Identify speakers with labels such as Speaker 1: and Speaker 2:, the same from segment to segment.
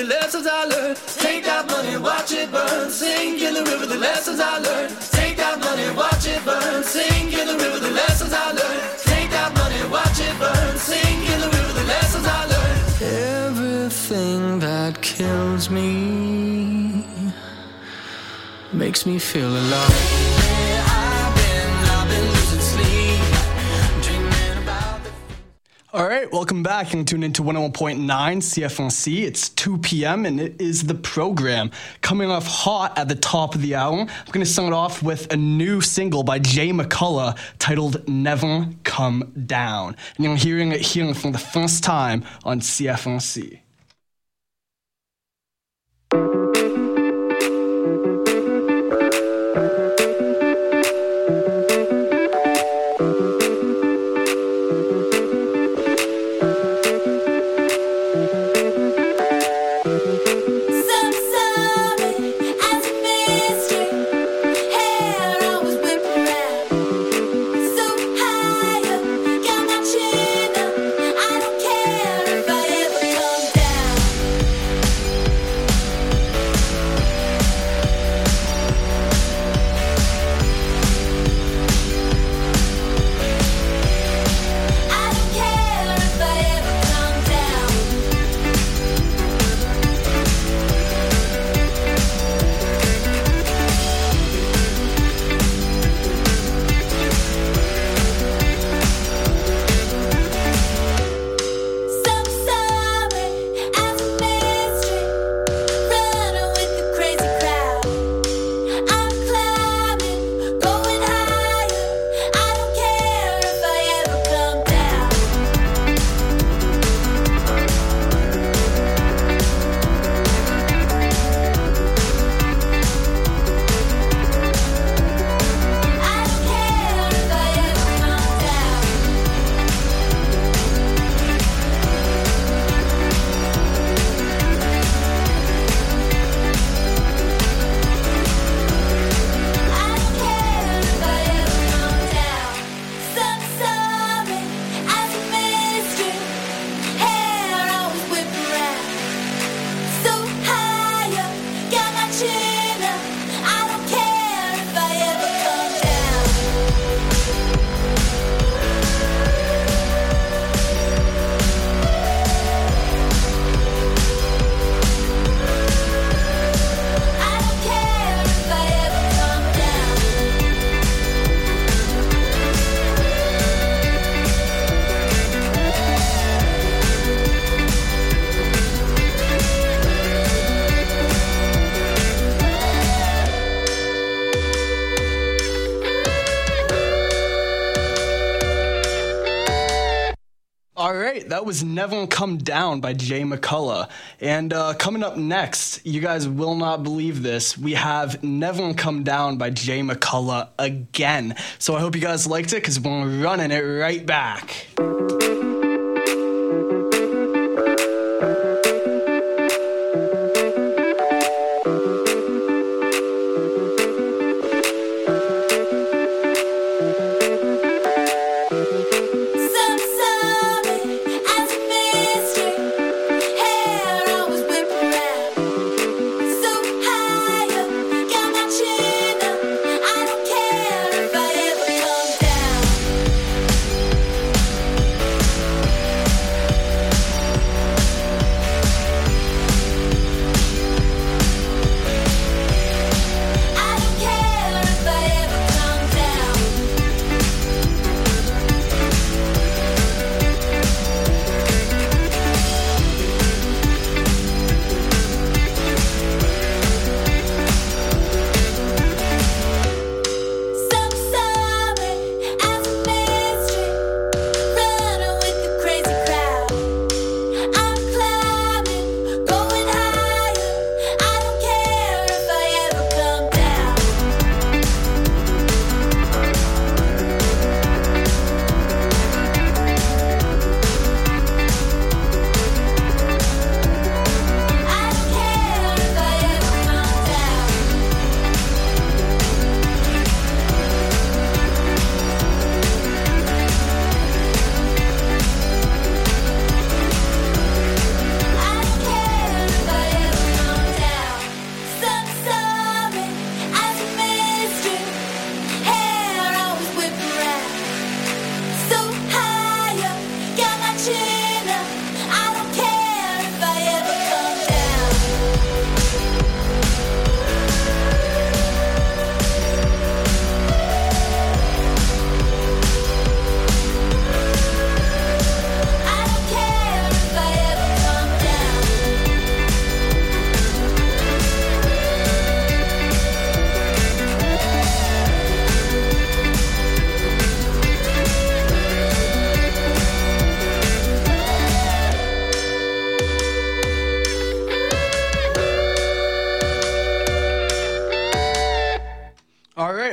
Speaker 1: the lessons I learned. Take that money, watch it burn. Sing in the river, the lessons I learned. Take that money, watch it burn. Sing in the river, the lessons I learned. Take that money, watch it burn. Sing in the river, the lessons I learned. Everything that kills me makes me feel alive.
Speaker 2: All right, welcome back and tune into 101.9 CFNC. It's 2 p.m. and it is the program. Coming off hot at the top of the hour, I'm going to start off with a new single by Jay McCullough titled Never Come Down. And you're hearing it here for the first time on CFNC. That was Never Come Down by Jay McCullough. And coming up next, you guys will not believe this, we have Never Come Down by Jay McCullough again. So I hope you guys liked it because we're running it right back.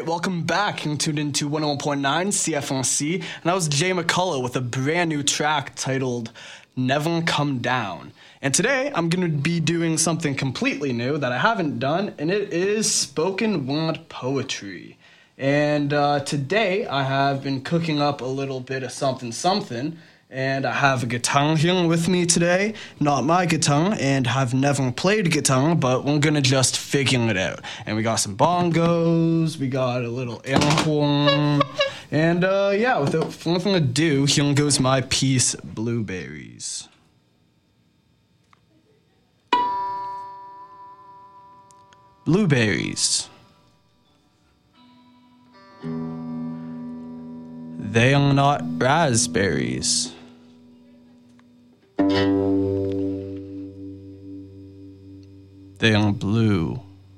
Speaker 2: right, welcome back. You're tuned into 101.9 CFNC, and that was Jay McCullough with a brand new track titled Never Come Down. And today, I'm going to be doing something completely new that I haven't done, and it is spoken word poetry. And today, I have been cooking up a little bit of something, and I have a guitar here with me today, not my guitar, and have never played guitar, but we're gonna just figure it out. And we got some bongos, we got a little air horn, and without further ado, here goes my piece, Blueberries. Blueberries. They are not raspberries. They are blue.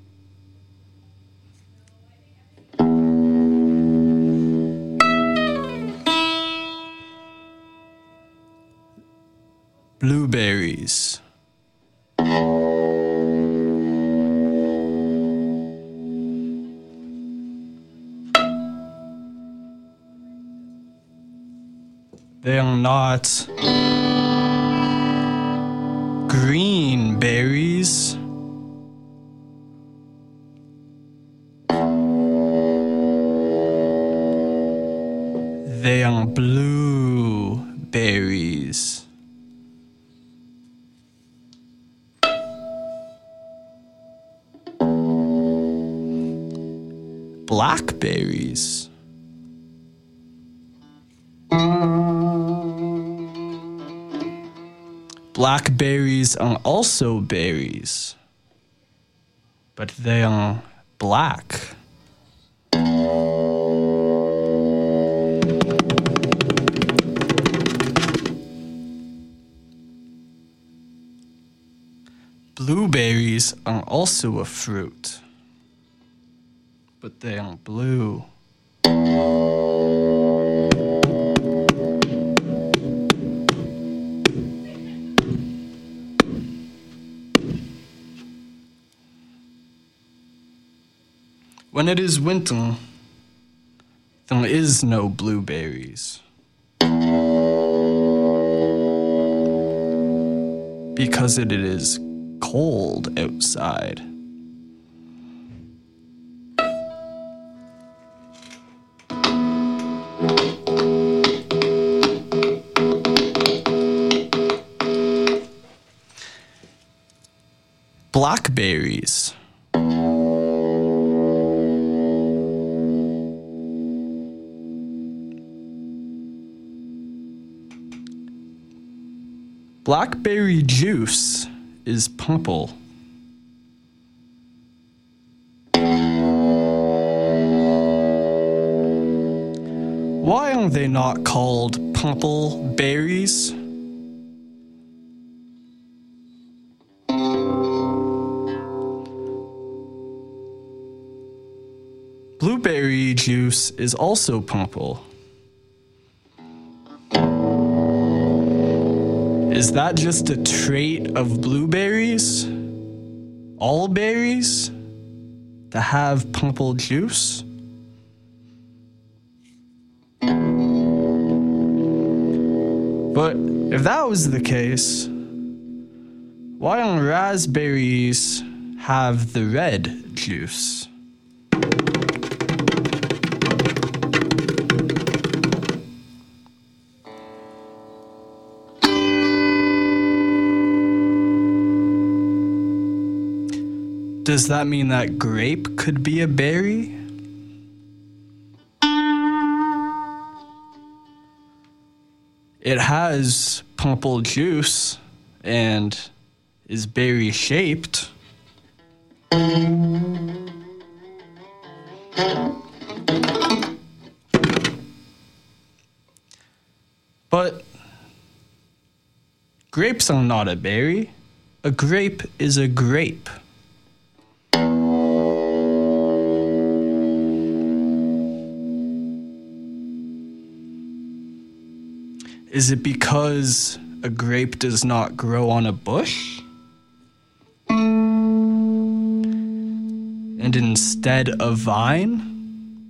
Speaker 2: Blueberries. They are not green berries. They are blue berries. Blackberries. Blackberries are also berries, but they are black. Blueberries are also a fruit, but they are blue. When it is winter, there is no blueberries. Because it is cold outside. Blackberries. Blackberry juice is purple. Why are they not called purple berries? Blueberry juice is also purple. Is that just a trait of blueberries? All berries? To have purple juice? But if that was the case, why don't raspberries have the red juice? Does that mean that grape could be a berry? It has purple juice and is berry shaped. But grapes are not a berry. A grape is a grape. Is it because a grape does not grow on a bush? And instead a vine?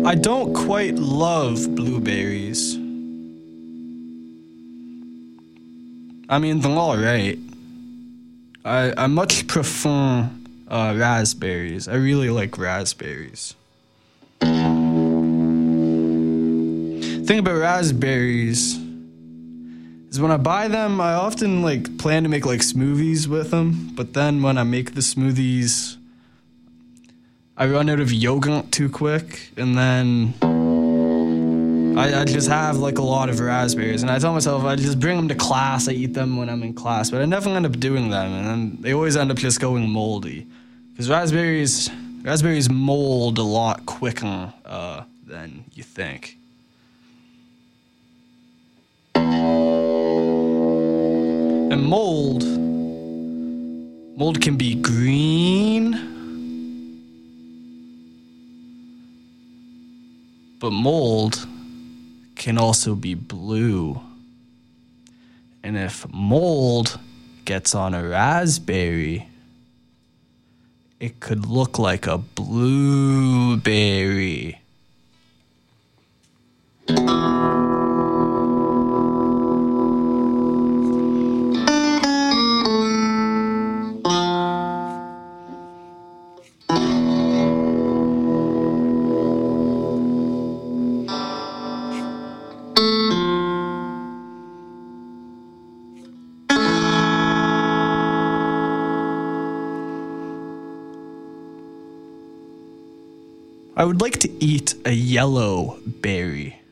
Speaker 2: I don't quite love blueberries. I mean, they're alright. I much prefer raspberries. I really like raspberries. Thing about raspberries is when I buy them, I often plan to make smoothies with them, but then when I make the smoothies, I run out of yogurt too quick, and then I just have a lot of raspberries, and I tell myself I just bring them to class, I eat them when I'm in class, but I never end up doing them, and then they always end up just going moldy, because raspberries mold a lot quicker than you think. And mold can be green, but mold can also be blue. And if mold gets on a raspberry, it could look like a blueberry. I would like to eat a yellow berry.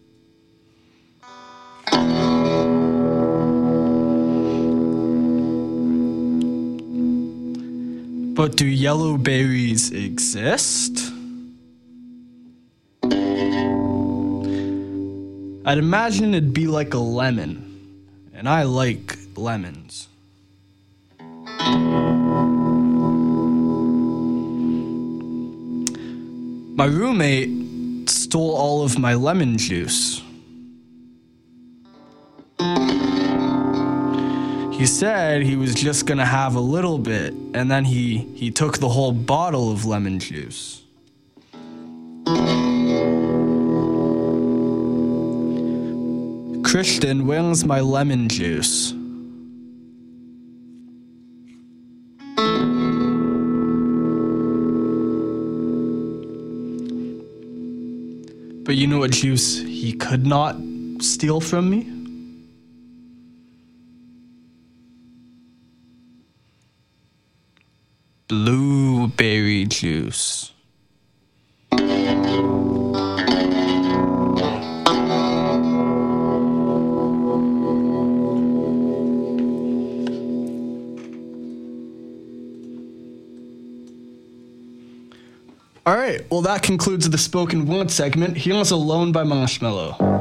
Speaker 2: But do yellow berries exist? I'd imagine it'd be like a lemon, and I like lemons. My roommate stole all of my lemon juice. He said he was just gonna have a little bit, and then he took the whole bottle of lemon juice. Christian, where's my lemon juice? But you know what juice he could not steal from me? Blueberry juice. All right, well, that concludes the spoken word segment. Here's Alone by Marshmello.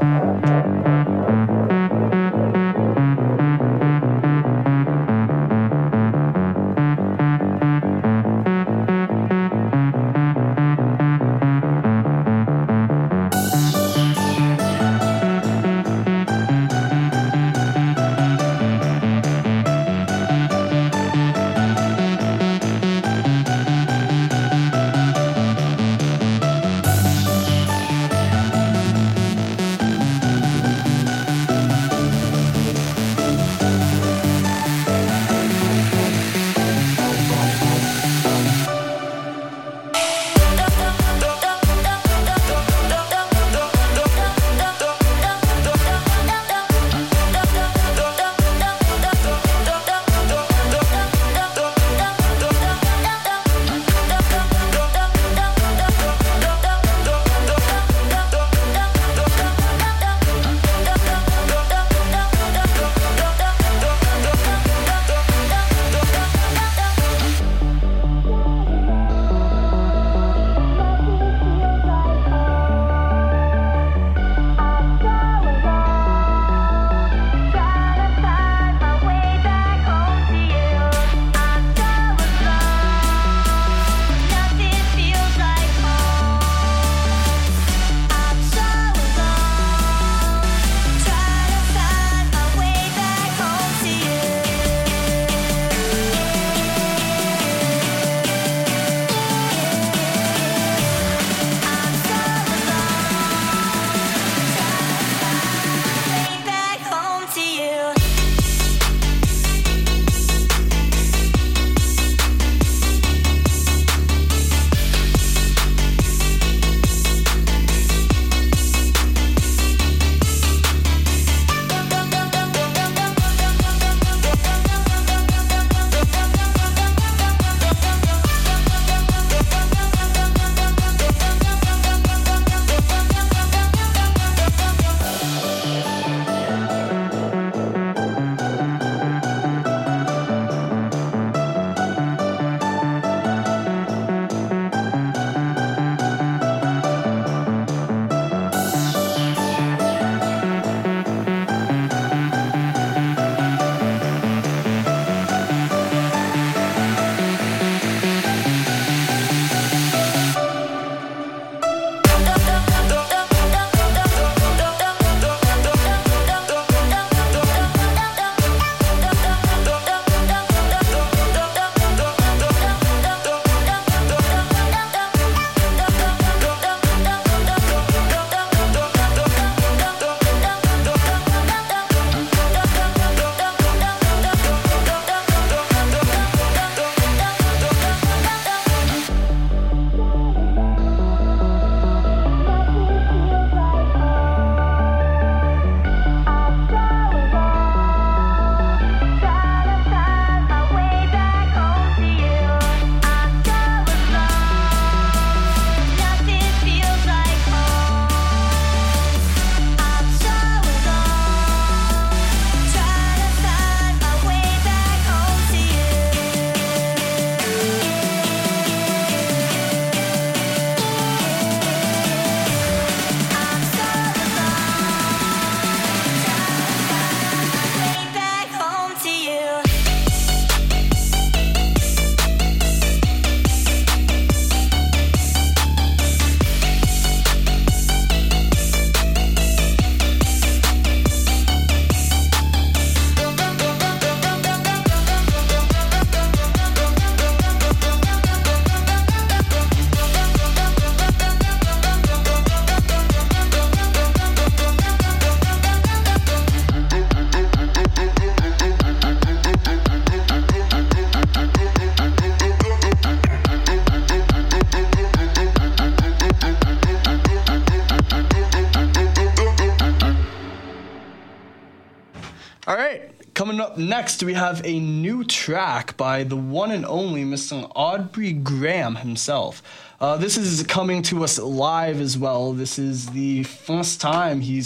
Speaker 2: Coming up next, we have a new track by the one and only Mr. Aubrey Graham himself. This is coming to us live as well. This is the first time he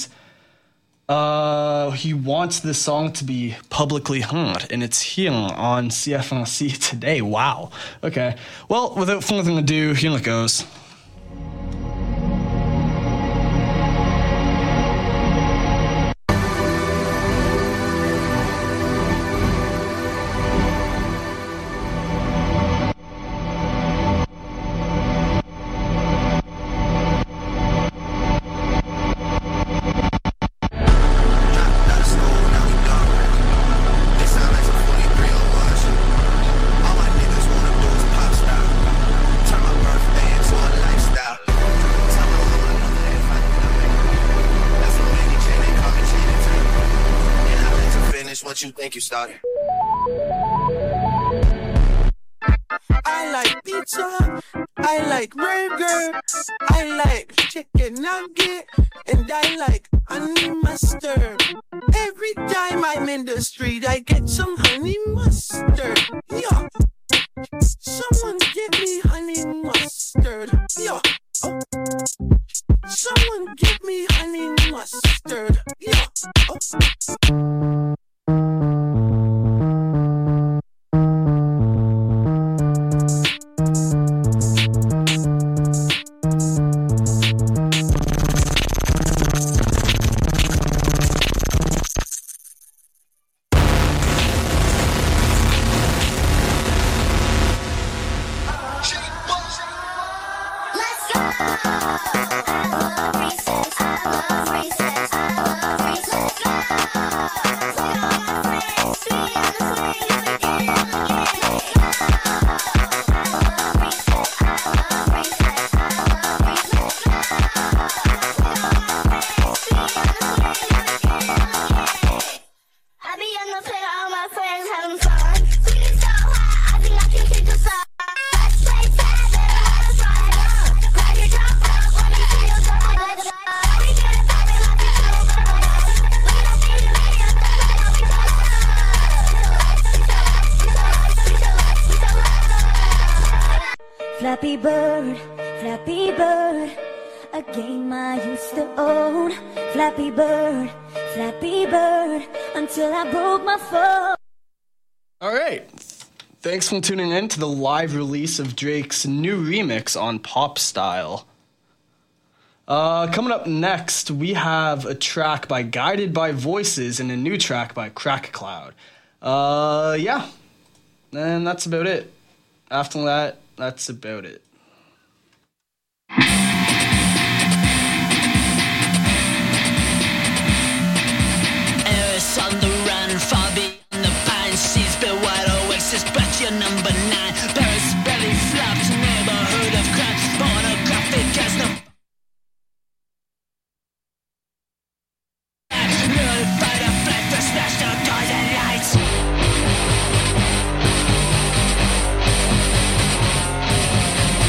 Speaker 2: wants this song to be publicly heard, and it's here on CFNC today. Wow. Okay. Well, without further ado, here it goes.
Speaker 3: What you think you started?
Speaker 4: I like pizza, I like burger, I like chicken nugget, and I like honey mustard. Every time I'm in the street, I get some honey mustard. Yeah. Someone give me honey mustard. Yeah. Oh. Someone give me honey mustard. Yeah. Oh.
Speaker 5: Flappy Bird, a game I used to own. Flappy Bird, until I broke my phone.
Speaker 2: All right. Thanks for tuning in to the live release of Drake's new remix on Pop Style. Coming up next, we have a track by Guided by Voices and a new track by Crack Cloud. Yeah. And that's about it. After that, that's about it.
Speaker 6: Eris on the run, far beyond the pine seas, built wide oasis, but you're number 9. Paris belly flopped, neighborhood of crime, pornographic as no. Notified of flight for smashed out doors and lights.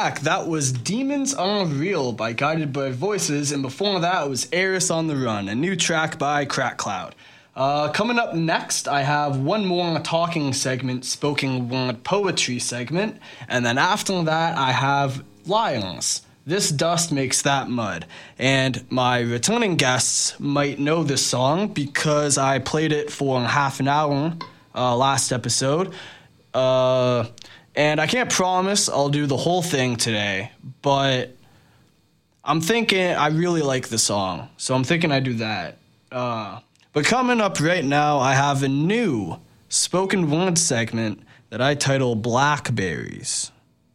Speaker 2: back. That was Demons Unreal by Guided by Voices, and before that it was Eris on the Run, a new track by Crack Cloud. Coming up next, I have one more talking segment, spoken word poetry segment, and then after that I have Lions. This dust makes that mud. And my returning guests might know this song because I played it for half an hour last episode. And I can't promise I'll do the whole thing today, but I'm thinking I really like the song, so I'm thinking I do that. But coming up right now, I have a new spoken word segment that I title Blackberries.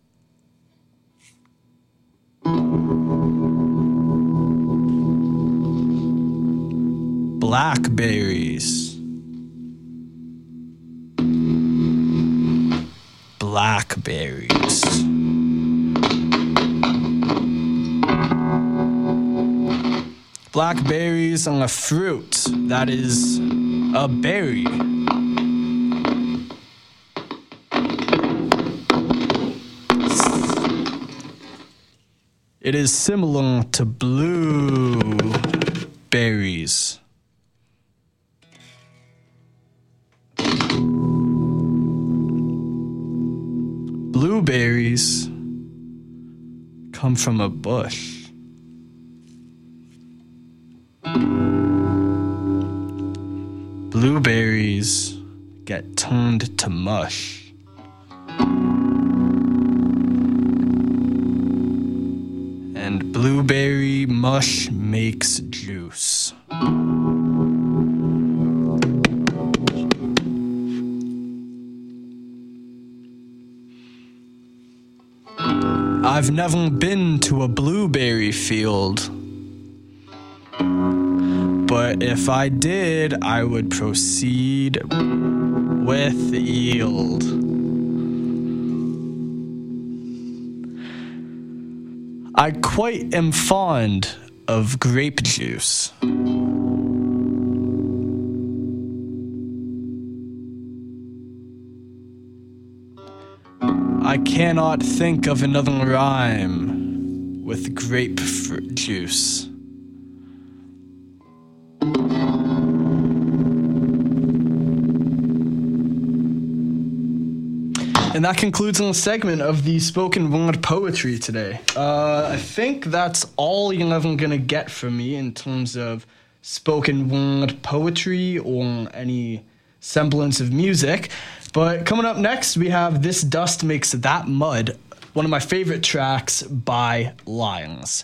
Speaker 2: Blackberries. Blackberries. Blackberries are a fruit that is a berry. It is similar to blueberries. Blueberries come from a bush. Blueberries get turned to mush. And blueberry mush makes juice. I've never been to a blueberry field, but if I did, I would proceed with yield. I quite am fond of grape juice. I cannot think of another rhyme with grapefruit juice. And that concludes the segment of the spoken word poetry today. I think that's all you're ever going to get from me in terms of spoken word poetry or any semblance of music. But coming up next, we have This Dust Makes That Mud, one of my favorite tracks by Lions.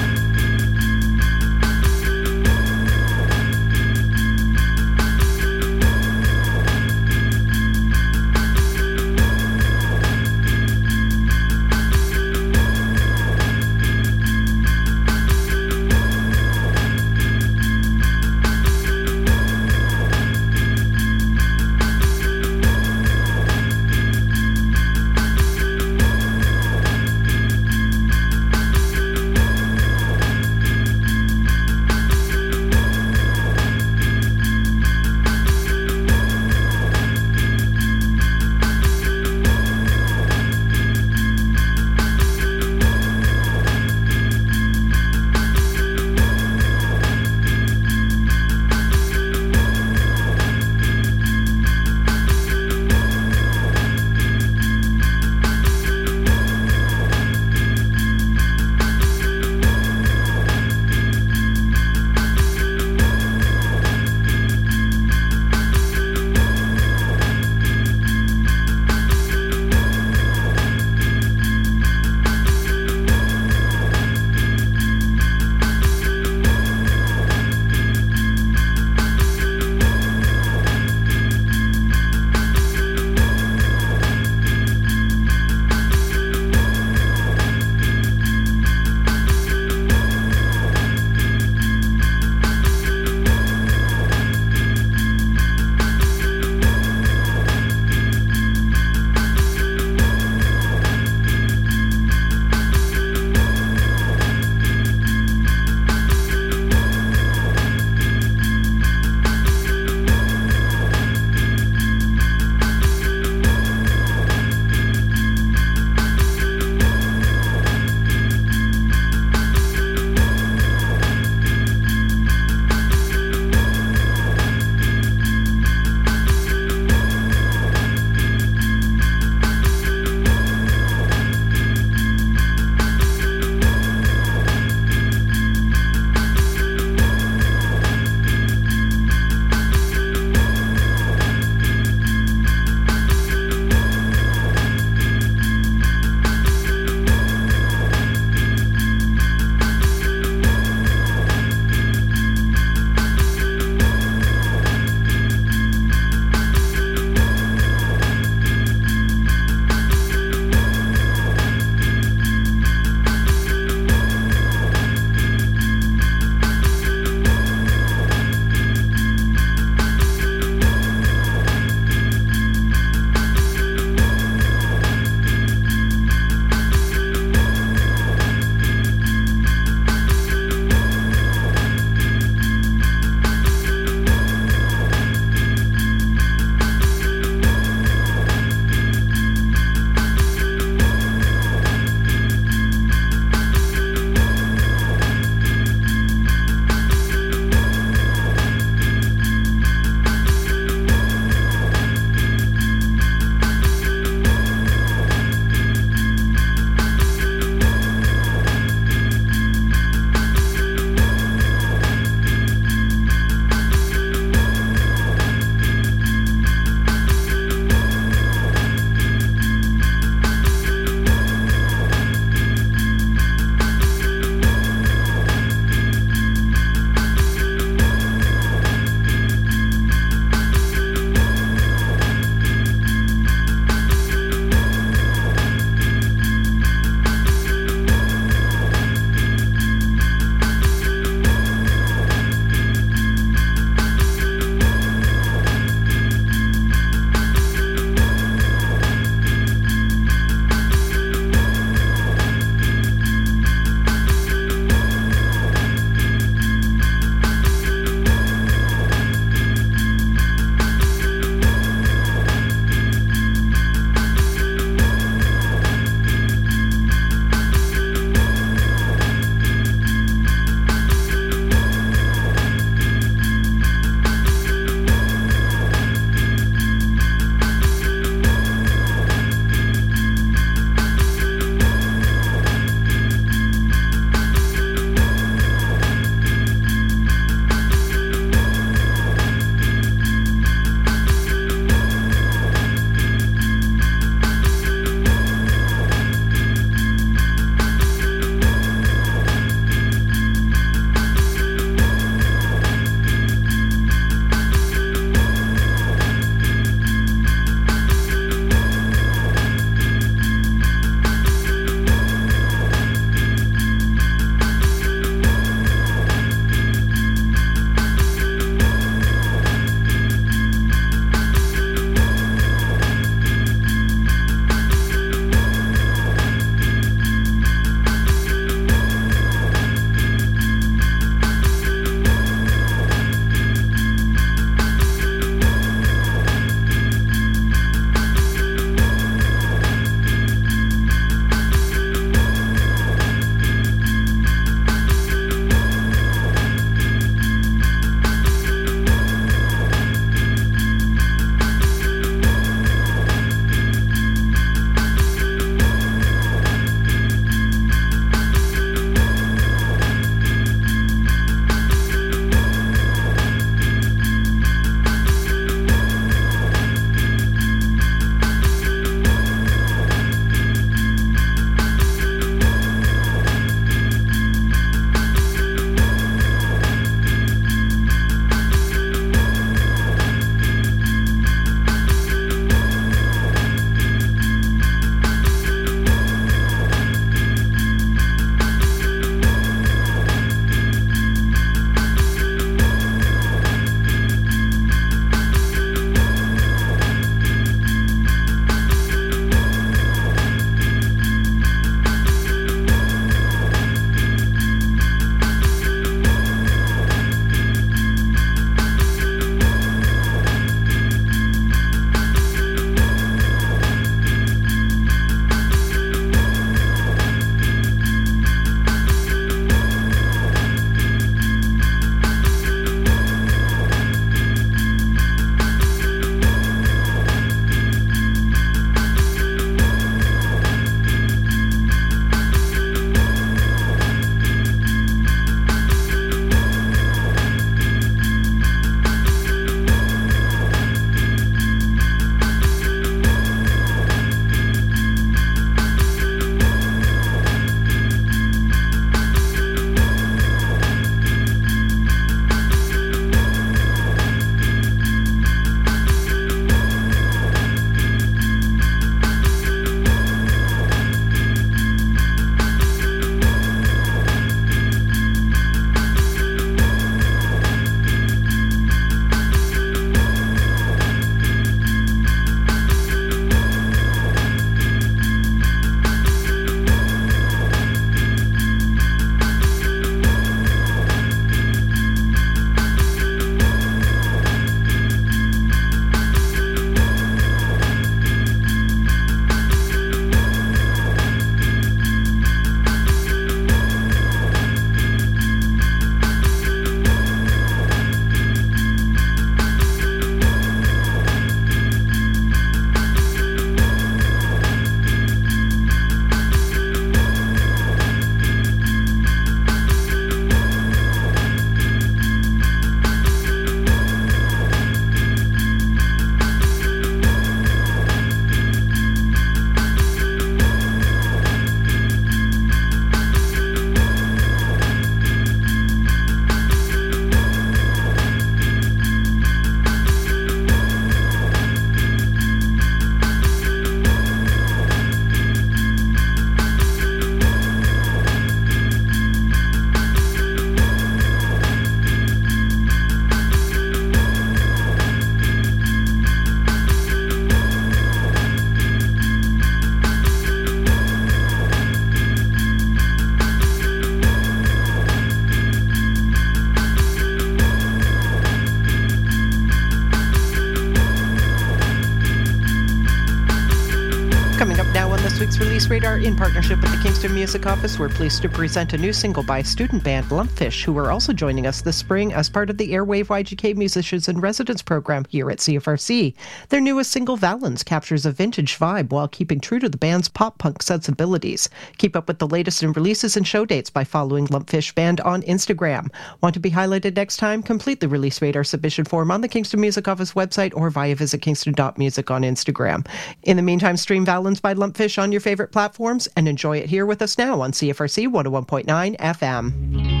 Speaker 7: week's Release Radar in partnership with the Kingston Music Office. We're pleased to present a new single by student band Lumpfish, who are also joining us this spring as part of the Airwave YGK Musicians in Residence program here at CFRC. Their newest single, Valens, captures a vintage vibe while keeping true to the band's pop-punk sensibilities. Keep up with the latest in releases and show dates by following Lumpfish Band on Instagram. Want to be highlighted next time? Complete the Release Radar submission form on the Kingston Music Office website or via visit kingston.music on Instagram. In the meantime, stream Valens by Lumpfish on your favorite platforms and enjoy it here with us now on CFRC 101.9 FM.